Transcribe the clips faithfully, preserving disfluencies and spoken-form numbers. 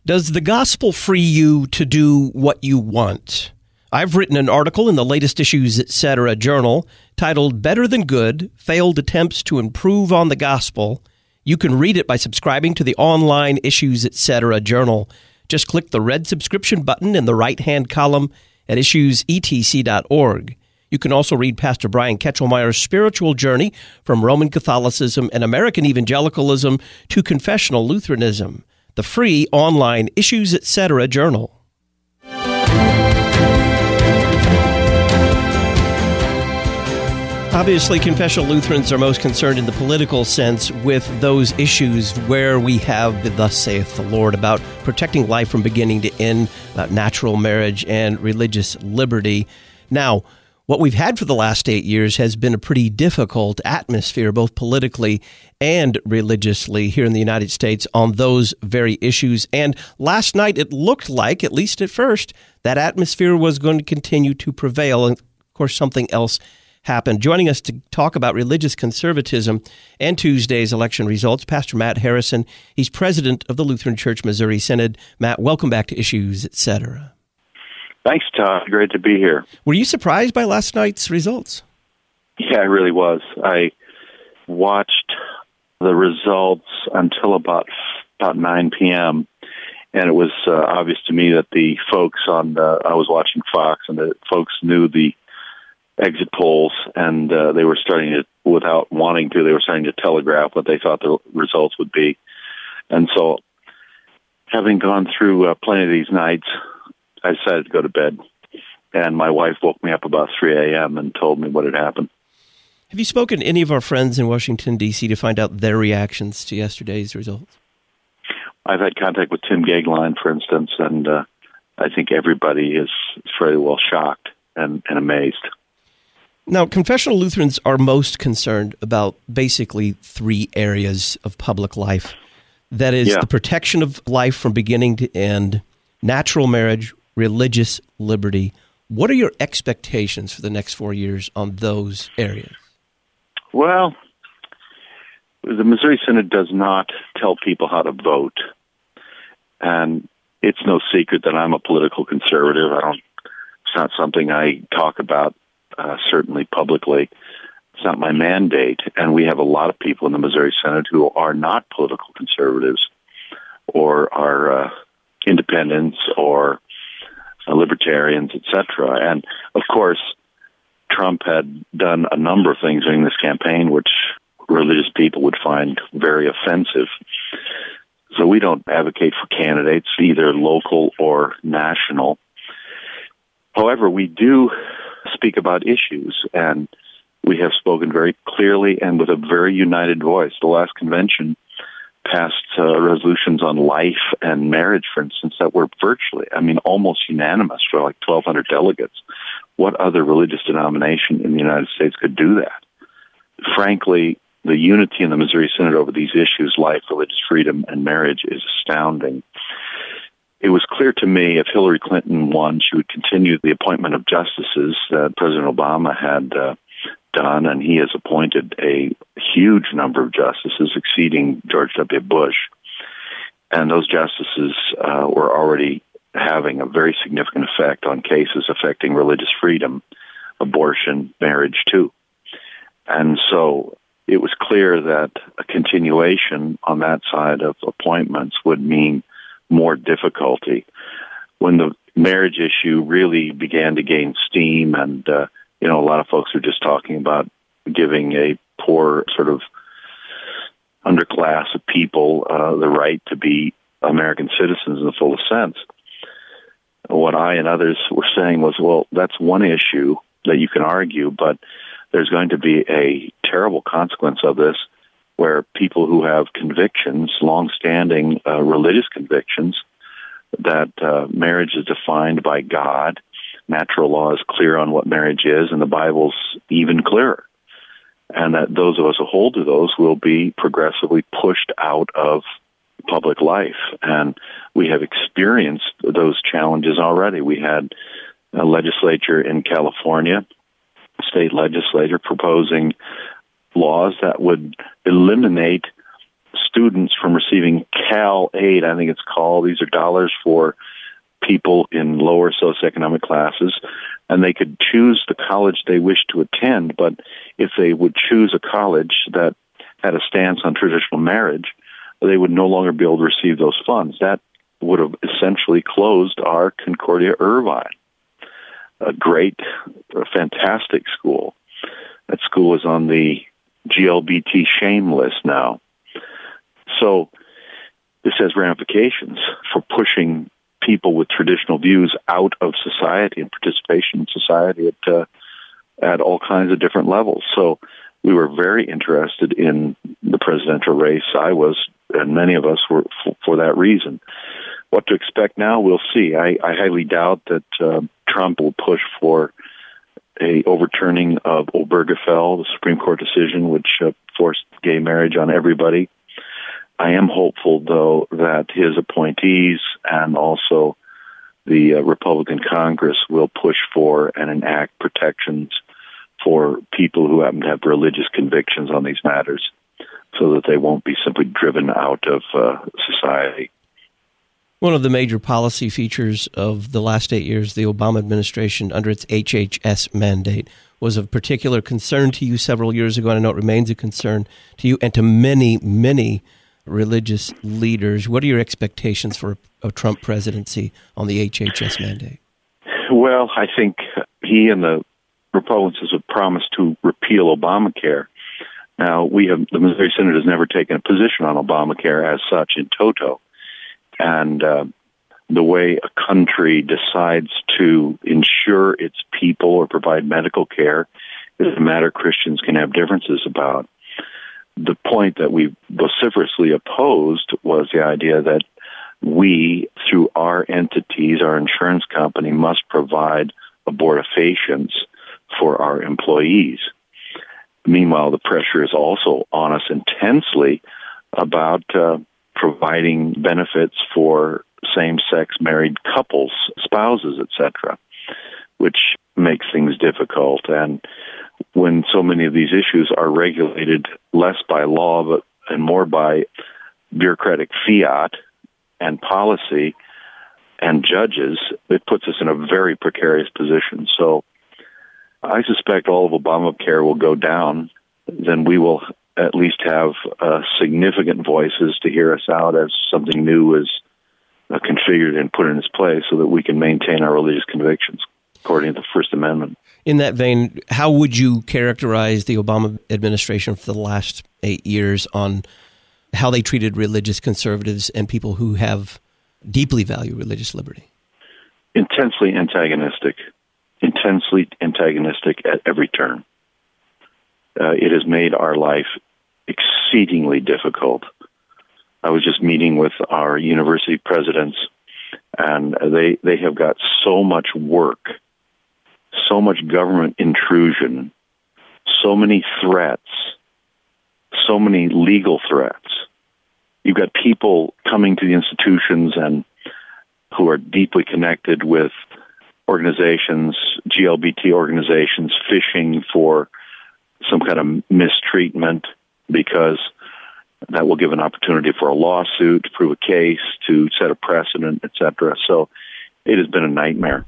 Does the gospel free you to do what you want? I've written an article in the latest Issues Etc. journal titled Better Than Good, Failed Attempts to Improve on the Gospel. You can read it by subscribing to the online Issues Etc. journal. Just click the red subscription button in the right-hand column at issues e t c dot org. You can also read Pastor Brian Ketchelmeyer's spiritual journey from Roman Catholicism and American evangelicalism to confessional Lutheranism. The free online Issues Etc. journal. Obviously, confessional Lutherans are most concerned in the political sense with those issues where we have the thus saith the Lord about protecting life from beginning to end, about natural marriage and religious liberty. Now, what we've had for the last eight years has been a pretty difficult atmosphere, both politically and religiously here in the United States on those very issues. And last night, it looked like, at least at first, that atmosphere was going to continue to prevail. And, of course, something else happened. Joining us to talk about religious conservatism and Tuesday's election results, Pastor Matt Harrison. He's president of the Lutheran Church Missouri Synod. Matt, welcome back to Issues Etc. Thanks, Todd. Great to be here. Were you surprised by last night's results? Yeah, I really was. I watched the results until about about nine p.m., and it was uh, obvious to me that the folks on the, I was watching Fox, and the folks knew the exit polls, and uh, they were starting to, without wanting to, they were starting to telegraph what they thought the results would be. And so, having gone through uh, plenty of these nights, I decided to go to bed, and my wife woke me up about three a.m. and told me what had happened. Have you spoken to any of our friends in Washington, D C to find out their reactions to yesterday's results? I've had contact with Tim Gagline, for instance, and uh, I think everybody is fairly well shocked and, and amazed. Now, confessional Lutherans are most concerned about basically three areas of public life. That is yeah. the protection of life from beginning to end, natural marriage, religious liberty. What are your expectations for the next four years on those areas? Well, the Missouri Synod does not tell people how to vote. And it's no secret that I'm a political conservative. I don't, it's not something I talk about, uh, certainly publicly. It's not my mandate. And we have a lot of people in the Missouri Synod who are not political conservatives or are uh, independents or uh, libertarians, et cetera. And, of course, Trump had done a number of things during this campaign which religious people would find very offensive. So we don't advocate for candidates, either local or national. However, we do speak about issues, and we have spoken very clearly and with a very united voice. The last convention passed uh, resolutions on life and marriage, for instance, that were virtually, I mean, almost unanimous for like twelve hundred delegates. What other religious denomination in the United States could do that? Frankly, the unity in the Missouri Synod over these issues, life, religious freedom, and marriage, is astounding. It was clear to me if Hillary Clinton won, she would continue the appointment of justices that President Obama had uh, done, and he has appointed a huge number of justices, exceeding George W. Bush. And those justices uh, were already having a very significant effect on cases affecting religious freedom, abortion, marriage, too. And so it was clear that a continuation on that side of appointments would mean more difficulty. When the marriage issue really began to gain steam, and, uh, you know, a lot of folks are just talking about giving a poor sort of underclass of people uh, the right to be American citizens in the fullest sense. What I and others were saying was, well, that's one issue that you can argue, but there's going to be a terrible consequence of this where people who have convictions, long-standing uh, religious convictions, that uh, marriage is defined by God, natural law is clear on what marriage is, and the Bible's even clearer, and that those of us who hold to those will be progressively pushed out of public life. And we have experienced those challenges already. We had a legislature in California, state legislature, proposing laws that would eliminate students from receiving Cal Aid, I think it's called. These are dollars for people in lower socioeconomic classes, and they could choose the college they wished to attend, but if they would choose a college that had a stance on traditional marriage, they would no longer be able to receive those funds. That would have essentially closed our Concordia Irvine, a great, a fantastic school. That school is on the G L B T shame list now. So this has ramifications for pushing people with traditional views out of society and participation in society at uh, at all kinds of different levels. So we were very interested in the presidential race. I was, and many of us were f- for that reason. What to expect now, we'll see. I, I highly doubt that uh, Trump will push for a overturning of Obergefell, the Supreme Court decision, which uh, forced gay marriage on everybody. I am hopeful, though, that his appointees and also the uh, Republican Congress will push for and enact protections for people who happen to have religious convictions on these matters so that they won't be simply driven out of uh, society. One of the major policy features of the last eight years, the Obama administration, under its H H S mandate, was of particular concern to you several years ago, and I know it remains a concern to you and to many, many religious leaders. What are your expectations for a Trump presidency on the H H S mandate? Well, I think he and the Republicans have promised to repeal Obamacare. Now, we have the Missouri Synod has never taken a position on Obamacare as such in toto. And uh, the way a country decides to ensure its people or provide medical care is a matter Christians can have differences about. The point that we vociferously opposed was the idea that we, through our entities, our insurance company, must provide abortifacients for our employees. Meanwhile, the pressure is also on us intensely about uh, providing benefits for same-sex married couples, spouses, et cetera, which makes things difficult. And when so many of these issues are regulated less by law but and more by bureaucratic fiat and policy and judges, it puts us in a very precarious position. So I suspect all of Obamacare will go down. Then we will at least have uh, significant voices to hear us out as something new is uh, configured and put in its place so that we can maintain our religious convictions according to the First Amendment. In that vein, how would you characterize the Obama administration for the last eight years on how they treated religious conservatives and people who have deeply value religious liberty? Intensely antagonistic. Intensely antagonistic at every turn. Uh, it has made our life exceedingly difficult. I was just meeting with our university presidents, and they they have got so much work, so much government intrusion, so many threats, so many legal threats. You've got people coming to the institutions and who are deeply connected with organizations, G L B T organizations, fishing for some kind of mistreatment because that will give an opportunity for a lawsuit, to prove a case, to set a precedent, et cetera. So it has been a nightmare.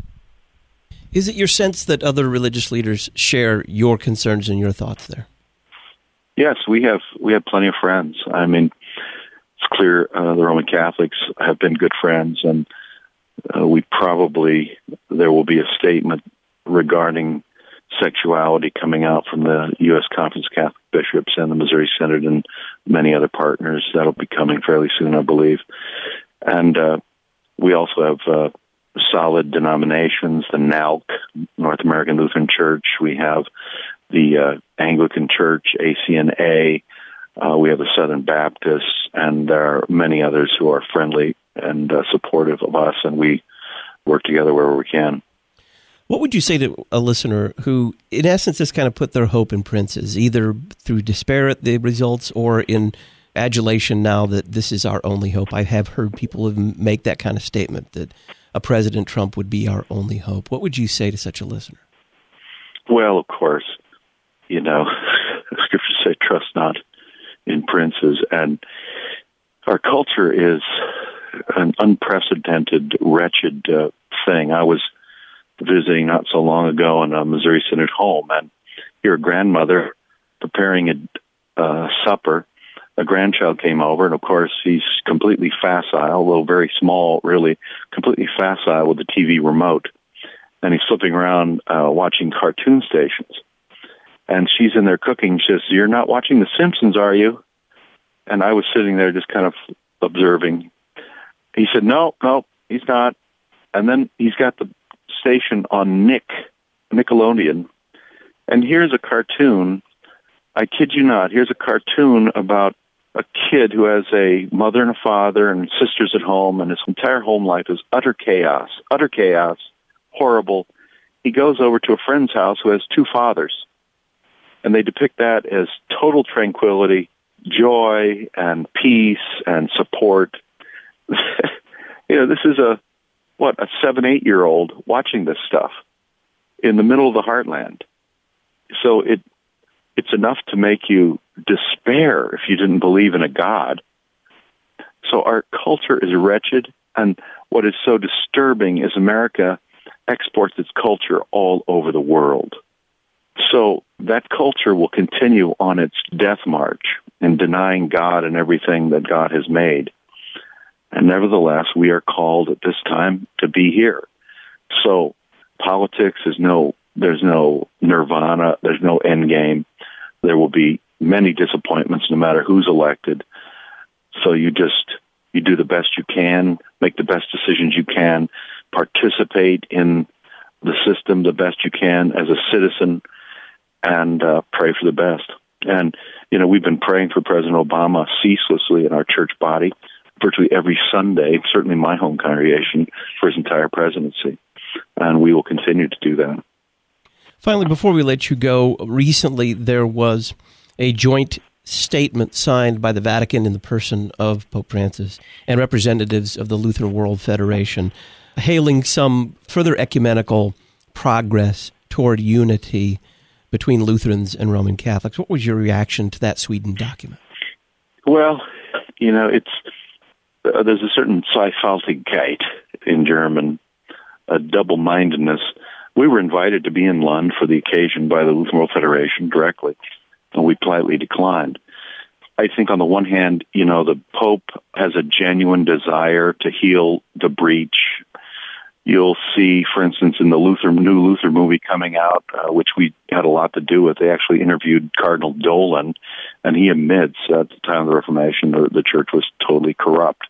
Is it your sense that other religious leaders share your concerns and your thoughts there? Yes, we have we have plenty of friends. I mean, it's clear uh, the Roman Catholics have been good friends, and uh, we probably, there will be a statement regarding sexuality coming out from the U S Conference of Catholic Bishops and the Missouri Synod and many other partners. That'll be coming fairly soon, I believe. And uh, we also have uh, solid denominations, the N A L C, North American Lutheran Church. We have the uh, Anglican Church, A C N A. Uh, we have the Southern Baptists, and there are many others who are friendly and uh, supportive of us, and we work together wherever we can. What would you say to a listener who, in essence, has kind of put their hope in princes, either through despair at the results or in adulation now that this is our only hope? I have heard people make that kind of statement, that a President Trump would be our only hope. What would you say to such a listener? Well, of course, you know, scriptures say, trust not in princes. And our culture is an unprecedented, wretched uh, thing. I was visiting not so long ago in a Missouri Synod home, and your grandmother preparing a uh, supper. A grandchild came over, and of course he's completely facile, although very small, really, completely facile with the T V remote. And he's flipping around uh, watching cartoon stations. And she's in there cooking. She says, "You're not watching The Simpsons, are you?" And I was sitting there just kind of observing. He said, no, no, he's not. And then he's got the station on Nick, Nickelodeon. And here's a cartoon. I kid you not. Here's a cartoon about a kid who has a mother and a father and sisters at home, and his entire home life is utter chaos, utter chaos, horrible. He goes over to a friend's house who has two fathers, and they depict that as total tranquility, joy, and peace, and support. You know, this is a, what, a seven, eight-year-old watching this stuff in the middle of the heartland. So it it's enough to make you despair if you didn't believe in a God. So our culture is wretched, and what is so disturbing is America exports its culture all over the world. So that culture will continue on its death march in denying God and everything that God has made. And nevertheless, we are called at this time to be here. So politics is no, there's no nirvana, there's no end game. There will be many disappointments no matter who's elected. So you just, you do the best you can, make the best decisions you can, participate in the system the best you can as a citizen, and uh, pray for the best. And, you know, we've been praying for President Obama ceaselessly in our church body, virtually every Sunday, certainly my home congregation, for his entire presidency. And we will continue to do that. Finally, before we let you go, recently there was a joint statement signed by the Vatican in the person of Pope Francis and representatives of the Lutheran World Federation, hailing some further ecumenical progress toward unity between Lutherans and Roman Catholics. What was your reaction to that Sweden document? Well, you know, it's uh, there's a certain Zweifaltigkeit in German, a double-mindedness. We were invited to be in Lund for the occasion by the Lutheran World Federation directly, and we politely declined. I think on the one hand, you know, the Pope has a genuine desire to heal the breach. You'll see, for instance, in the Luther, new Luther movie coming out, uh, which we had a lot to do with, they actually interviewed Cardinal Dolan, and he admits uh, at the time of the Reformation the, the church was totally corrupt.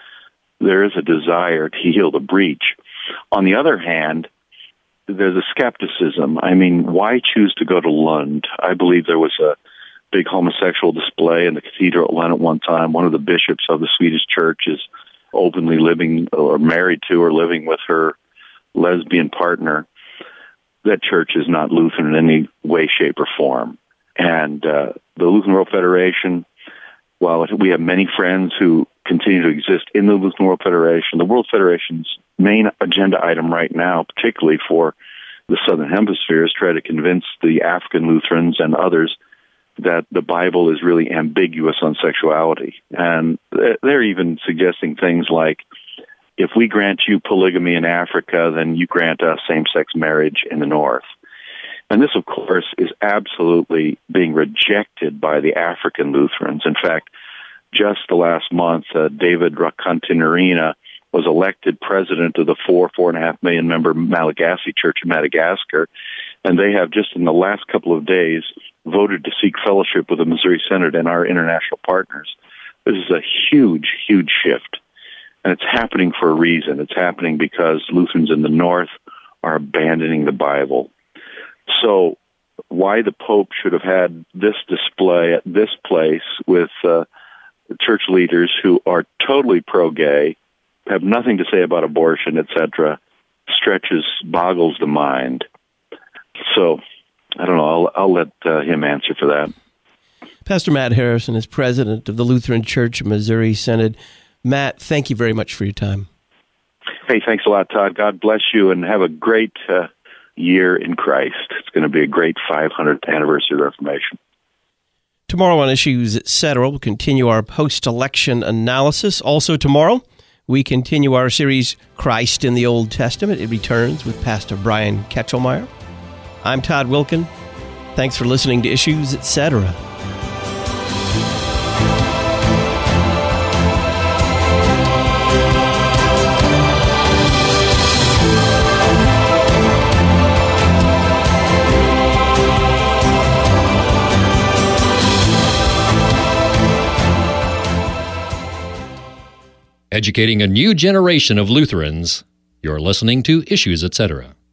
There is a desire to heal the breach. On the other hand, there's a skepticism. I mean, why choose to go to Lund? I believe there was a big homosexual display in the cathedral at Lund at one time. One of the bishops of the Swedish church is openly living or married to or living with her lesbian partner. That church is not Lutheran in any way, shape, or form. And uh, the Lutheran World Federation, while we have many friends who continue to exist in the Lutheran World Federation, the World Federation's main agenda item right now, particularly for the Southern Hemisphere, is try to convince the African Lutherans and others that the Bible is really ambiguous on sexuality. And they're even suggesting things like, if we grant you polygamy in Africa, then you grant us same-sex marriage in the North. And this, of course, is absolutely being rejected by the African Lutherans. In fact, just the last month, uh, David Rakantinarina was elected president of the four, four and a half million member Malagasy Church in Madagascar. And they have just in the last couple of days voted to seek fellowship with the Missouri Synod and our international partners. This is a huge, huge shift. And it's happening for a reason. It's happening because Lutherans in the North are abandoning the Bible. So why the Pope should have had this display at this place with uh, church leaders who are totally pro-gay, have nothing to say about abortion, et cetera, stretches, boggles the mind. So, I don't know, I'll, I'll let uh, him answer for that. Pastor Matt Harrison is president of the Lutheran Church Missouri Synod. Matt, thank you very much for your time. Hey, thanks a lot, Todd. God bless you, and have a great uh, year in Christ. It's going to be a great five hundredth anniversary of the Reformation. Tomorrow on Issues, et cetera, we'll continue our post-election analysis. Also tomorrow, we continue our series, Christ in the Old Testament. It returns with Pastor Brian Ketchelmeyer. I'm Todd Wilkin. Thanks for listening to Issues, et cetera. Educating a new generation of Lutherans, you're listening to Issues, et cetera.